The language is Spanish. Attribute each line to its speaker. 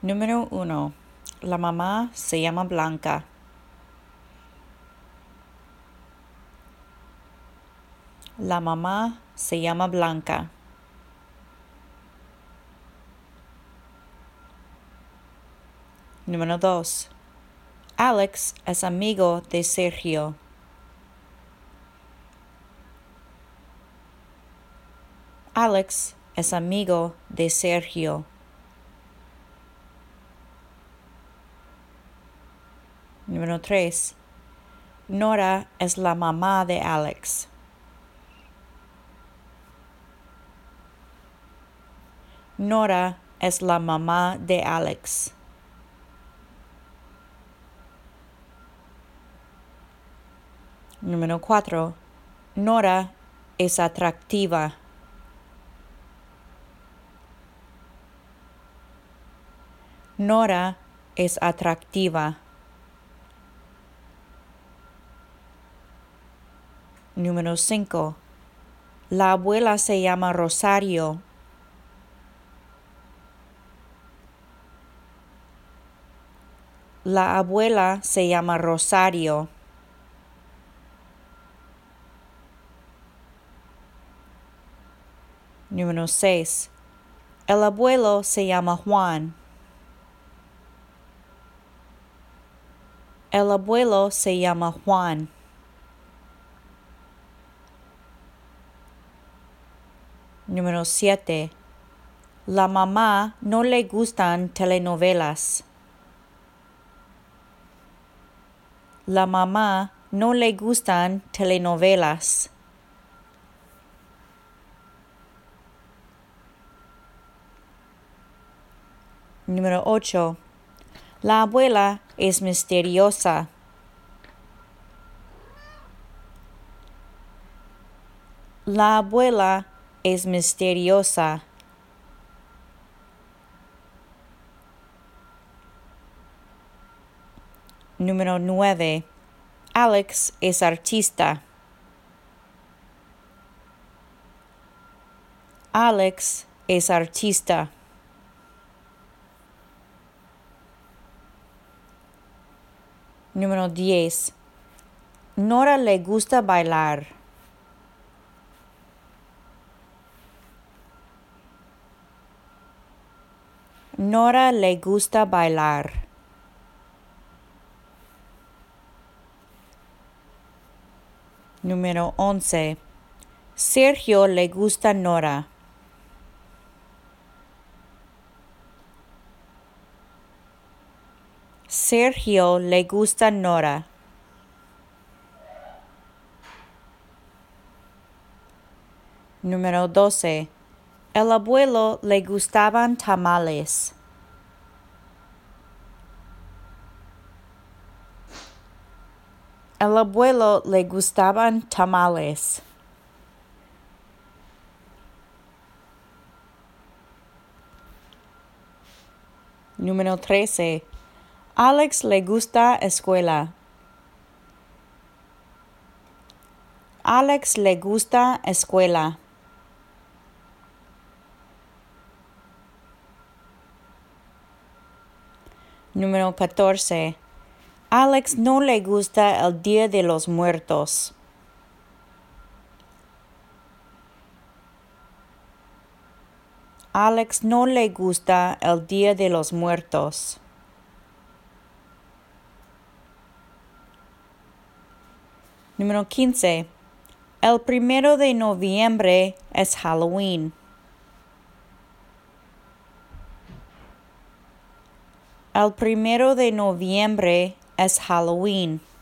Speaker 1: Número 1. La mamá se llama Blanca. La mamá se llama Blanca. Número 2. Alex es amigo de Sergio. Alex es amigo de Sergio. Número 3. Nora es la mamá de Alex. Nora es la mamá de Alex. Número 4. Nora es atractiva. Nora es atractiva. Número 5. La abuela se llama Rosario. La abuela se llama Rosario. Número 6. El abuelo se llama Juan. El abuelo se llama Juan. Número 7. La mamá no le gustan telenovelas. La mamá no le gustan telenovelas. Número 8. La abuela es misteriosa. La abuela es misteriosa. Número 9. Alex es artista. Alex es artista. Número 10. Nora le gusta bailar. Nora le gusta bailar. Número 11. Sergio le gusta Nora. Sergio le gusta Nora. Número 12. El abuelo le gustaban tamales. El abuelo le gustaban tamales. Número 13. Alex le gusta escuela. Alex le gusta escuela. Número 14. Alex no le gusta el Día de los Muertos. Alex no le gusta el Día de los Muertos. Número 15. El 1 de noviembre es Halloween. El 1 de noviembre es Halloween.